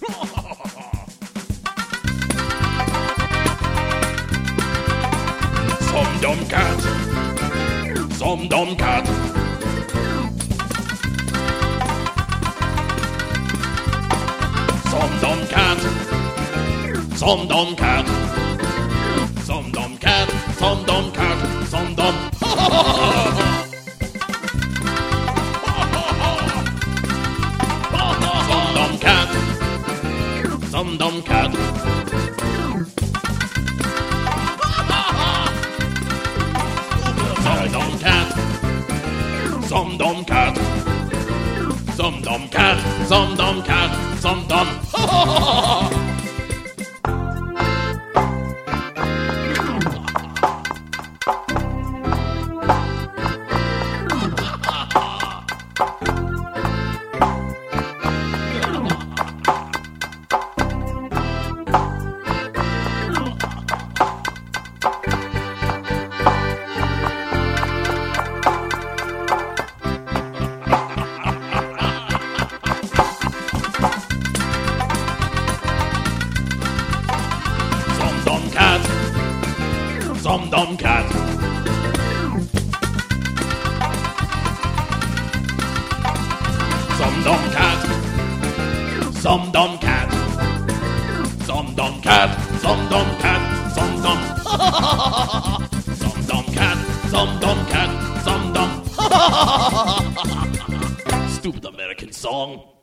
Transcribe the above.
Some dumb cat. Some dumb cat. Some dumb cat. Some dumb cat. Some dumb cat. Some dumb cat. Some dumb. Some dumb cat. Some dumb cat. Some dumb cat. Some dumb cat. Some dumb cat. Some dumb cat. Some dumb. Some dumb cat. Some dumb cat. Some dumb cat. Some dumb cat. Some dumb cat. Some dumb. Some dumb cat. Some dumb cat. Some dumb. Stupid American song.